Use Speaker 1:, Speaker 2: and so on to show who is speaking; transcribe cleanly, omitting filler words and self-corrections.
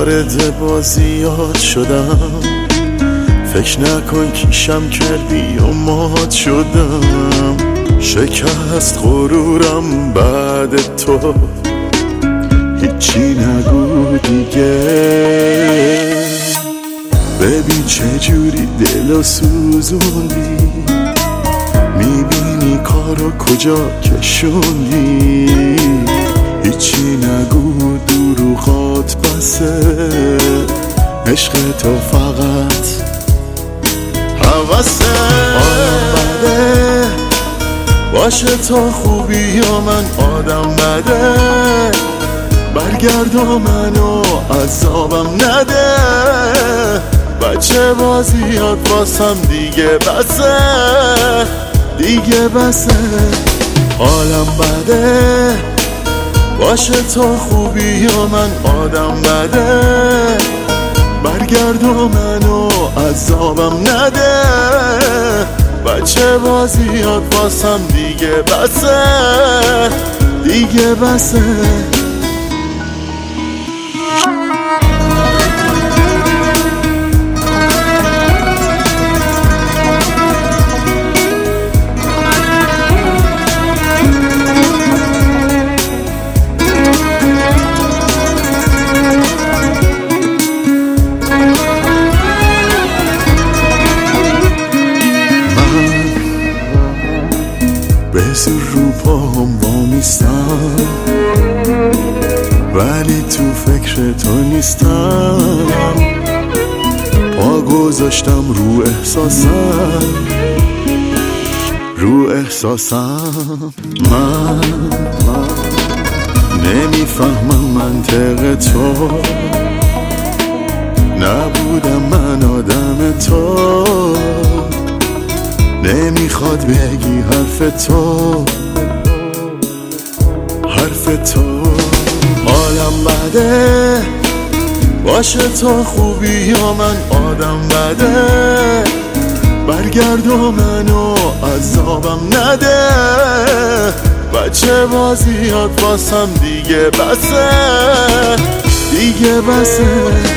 Speaker 1: وارد بازیات شدم، فکر نکن کیشم کردی و مات شدم. شکست غرورم بعد تو، هیچی نگو دیگه. ببین چجوری دلو سوزوندی، میبینی کارو کجا کشوندی. هیچی نگو دروغات بسه، عشق تو فقط حواسه. بده باشه تا خوبی یا من آدم بده، برگرد و منو عذابم نده. بچه بازیات واسم دیگه بسه، دیگه بسه. حالم بده باشه تا خوبی یا من آدم بده، برگرد و منو عذابم نده. بچه بازیات واسم دیگه بسه، دیگه بسه. به زور رو پاهم وامیستم، ولی تو فکر تو نیستم. پا گذاشتم رو احساسم، رو احساسم. من نمیفهمم منطق تو، نبودم من آدم تو. نمیخواد بگی حرف تو، حرف تو. حالم بده باشه تا خوبی یا من آدم بده، برگرد و منو عذابم نده. بچه بازیات واسم دیگه بسه، دیگه بسه.